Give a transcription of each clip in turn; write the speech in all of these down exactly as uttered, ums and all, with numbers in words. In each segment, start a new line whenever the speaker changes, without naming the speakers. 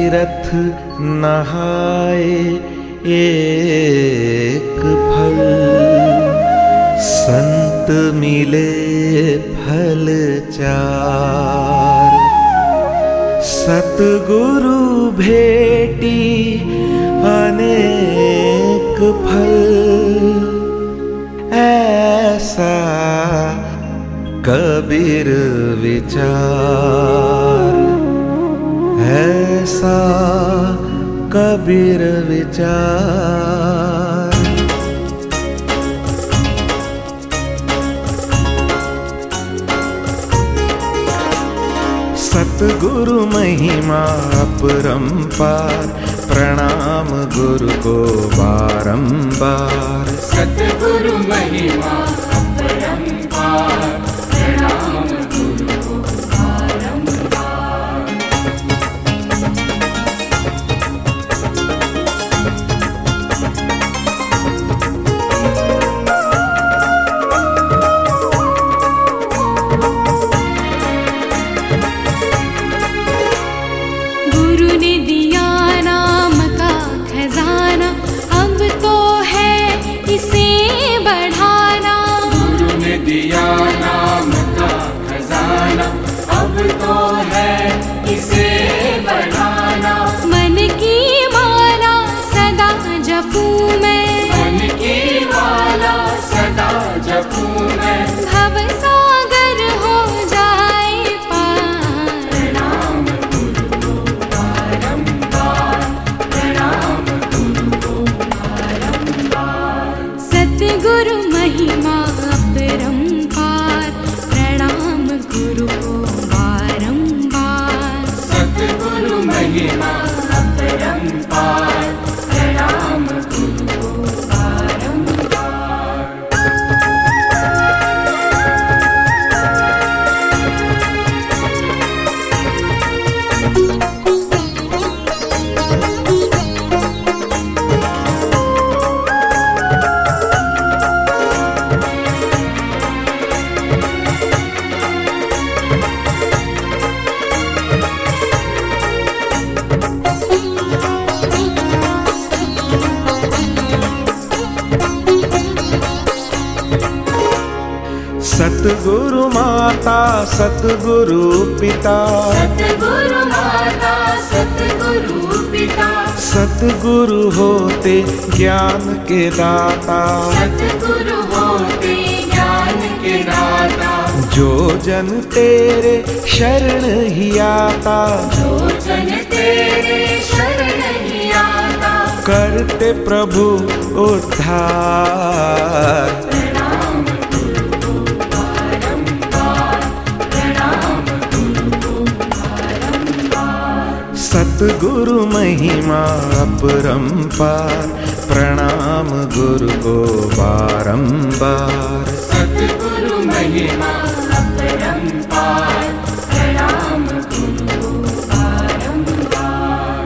तीरथ नहाए एक फल, संत मिले फल चार। सतगुरु भेटी अनेक फल, ऐसा कबीर विचार, ऐसा कबीर विचार। सतगुरु महिमा अपरंपार, प्रणाम गुरु को बारंबार।
सतगुरु महिमा अपरंपार, प्रणाम गुरु को बारंबार।
गुरु ने दिया नाम का खजाना, अब तो है इसे बढ़ाना।
गुरु ने दिया नाम का खजाना, अब तो है इसे बढ़ाना।
मन की माला सदा जपूं मैं,
मन की माला सदा जपूं मैं।
भव सागर हो जाए पार।
प्रणाम गुरु को बारंबार, प्रणाम गुरु को बारंबार।
सतगुरु महिमा अपरंपार, प्रणाम गुरु को बारंबार।
सतगुरु महिमा अपरंपार, प्रणाम गुरु को बारंबार।
सतगुरु माता सतगुरु पिता,
सतगुरु माता सतगुरु पिता।
सतगुरु होते ज्ञान के दाता।
सतगुरु होते ज्ञान के दाता।
जो जन तेरे शरण ही आता,
जो जन तेरे शरण ही आता।
करते प्रभु उद्धार।
प्रणाम गुरु को बारंबार, प्रणाम गुरु को बारंबार।
सतगुरु महिमा अपरंपार, प्रणाम गुरु को बारंबार।
सतगुरु महिमा अपरंपार, प्रणाम गुरु को बारंबार।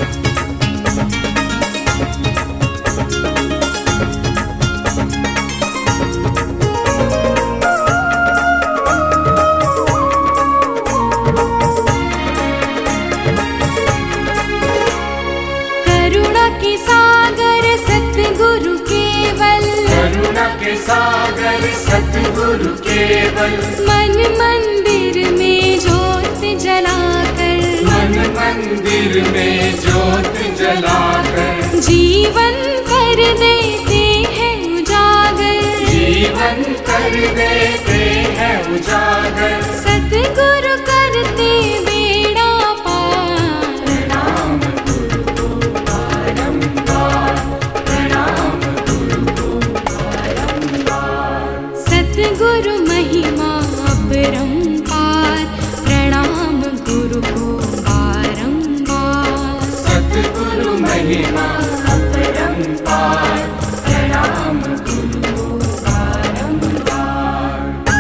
करुणा के सागर सतगुरु केवल,
करुणा के सागर सतगुरु केवल।
मन मंदिर में ज्योत जलाकर,
मन मंदिर में ज्योत जलाकर।
जीवन कर देते हैं उजागर।
जीवन कर देते हैं उजागर।
सतगुरु करते बेड़ा पार।
प्रणाम गुरु को बारंबार, प्रणाम गुरु को बारंबार।
सतगुरु महिमा अपरंपार, प्रणाम गुरु को बारंबार।
सतगुरु महिमा अपरंपार, प्रणाम गुरु को बारंबार।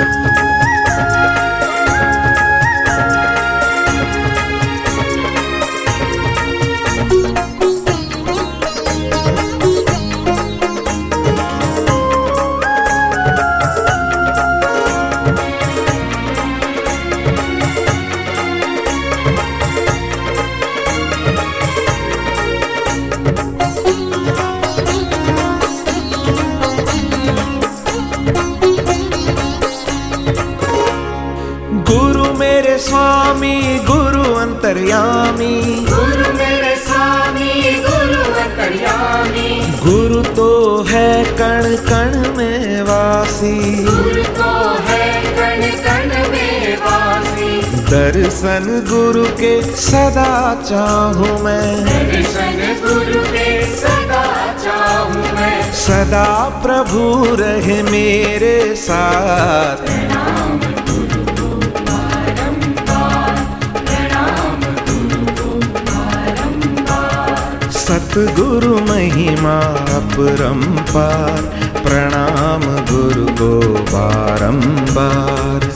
मेरे स्वामी गुरु अंतर्यामी,
गुरु मेरे स्वामी गुरु अंतर्यामी,
गुरु तो है कण कण में वासी,
गुरु तो है कण कण में वासी।
दर्शन गुरु के सदा चाहूं मैं,
दर्शन गुरु के सदा चाहूं मैं,
सदा प्रभु रहे मेरे साथ।
प्रणाम गुरु को बारंबार, प्रणाम गुरु को बारंबार।
सतगुरु महिमा अपरंपार, प्रणाम गुरु को बारंबार।